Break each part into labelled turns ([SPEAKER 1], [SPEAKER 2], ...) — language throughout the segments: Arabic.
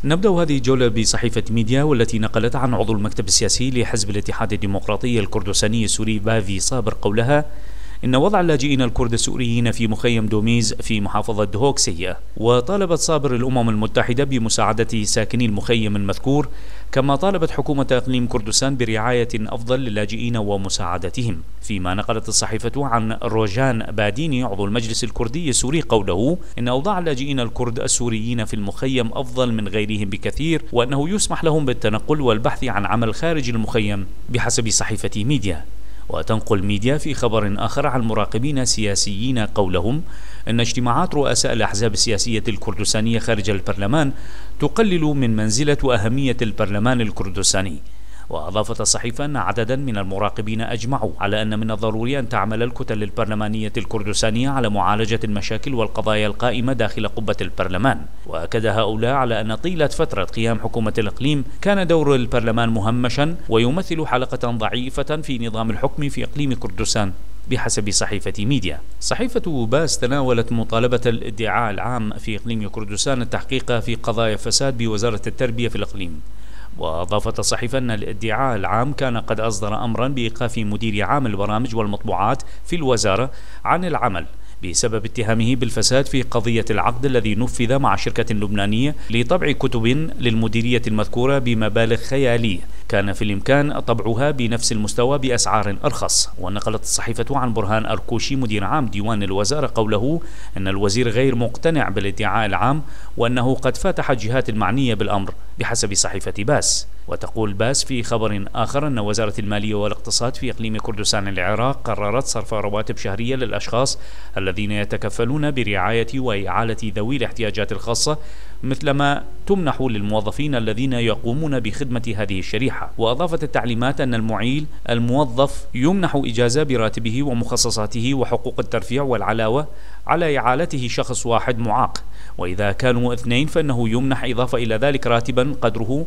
[SPEAKER 1] نبدأ هذه الجولة بصحيفة ميديا، والتي نقلت عن عضو المكتب السياسي لحزب الاتحاد الديمقراطي الكردستاني السوري بافي صابر قولها إن وضع اللاجئين الكرد السوريين في مخيم دوميز في محافظة دهوك سيء. وطالبت صابر الأمم المتحدة بمساعدة ساكني المخيم المذكور، كما طالبت حكومة إقليم كردستان برعاية أفضل للاجئين ومساعدتهم. فيما نقلت الصحيفة عن روجان باديني عضو المجلس الكردي السوري قوله إن أوضاع اللاجئين الكرد السوريين في المخيم أفضل من غيرهم بكثير، وأنه يسمح لهم بالتنقل والبحث عن عمل خارج المخيم بحسب صحيفة ميديا. وتنقل ميديا في خبر آخر عن مراقبين سياسيين قولهم أن اجتماعات رؤساء الأحزاب السياسية الكردستانية خارج البرلمان تقلل من منزلة وأهمية البرلمان الكردستاني. وأضافت الصحيفة أن عددا من المراقبين أجمعوا على أن من الضروري أن تعمل الكتل البرلمانية الكردستانية على معالجة المشاكل والقضايا القائمة داخل قبة البرلمان. وأكد هؤلاء على أن طيلة فترة قيام حكومة الإقليم كان دور البرلمان مهمشا ويمثل حلقة ضعيفة في نظام الحكم في إقليم كردستان بحسب صحيفة ميديا. صحيفة باس تناولت مطالبة الادعاء العام في إقليم كردستان التحقيق في قضايا فساد بوزارة التربية في الإقليم. وأضافت الصحيفة أن الادعاء العام كان قد أصدر أمرا بإيقاف مدير عام البرامج والمطبوعات في الوزارة عن العمل بسبب اتهامه بالفساد في قضية العقد الذي نفذ مع شركة لبنانية لطبع كتب للمديرية المذكورة بمبالغ خيالية كان في الإمكان طبعها بنفس المستوى بأسعار أرخص. ونقلت الصحيفة عن برهان أركوشي مدير عام ديوان الوزارة قوله أن الوزير غير مقتنع بالادعاء العام، وأنه قد فاتح الجهات المعنية بالأمر بحسب صحيفة باس. وتقول باس في خبر آخر أن وزارة المالية والاقتصاد في إقليم كردستان العراق قررت صرف رواتب شهرية للأشخاص الذين يتكفلون برعاية وإعالة ذوي الاحتياجات الخاصة، مثلما تمنح للموظفين الذين يقومون بخدمة هذه الشريحة. وأضافت التعليمات أن الموظف يمنح إجازة براتبه ومخصصاته وحقوق الترفيع والعلاوة على إعالته شخص واحد معاق، وإذا كانوا 2 فإنه يمنح إضافة إلى ذلك راتبا قدره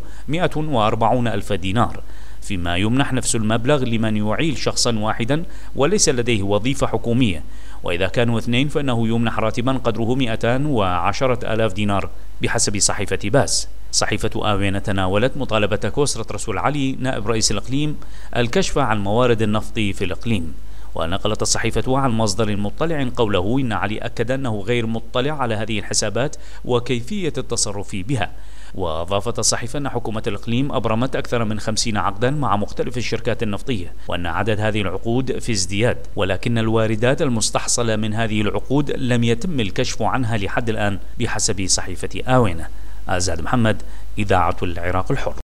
[SPEAKER 1] 140 ألف دينار، فيما يمنح نفس المبلغ لمن يعيل شخصا واحدا وليس لديه وظيفة حكومية، وإذا كانوا 2 فإنه يمنح راتبا قدره 210 ألاف دينار بحسب صحيفة باس. صحيفة آوينة تناولت مطالبة كوسرة رسول علي نائب رئيس الإقليم الكشف عن موارد النفط في الإقليم. ونقلت الصحيفة عن مصدر مطلع قوله إن علي أكد أنه غير مطلع على هذه الحسابات وكيفية التصرف بها. وأضافت الصحيفة أن حكومة الإقليم أبرمت أكثر من 50 عقدا مع مختلف الشركات النفطية، وأن عدد هذه العقود في ازدياد، ولكن الواردات المستحصلة من هذه العقود لم يتم الكشف عنها لحد الآن بحسب صحيفة آوينة. آزاد محمد، إذاعة العراق الحر.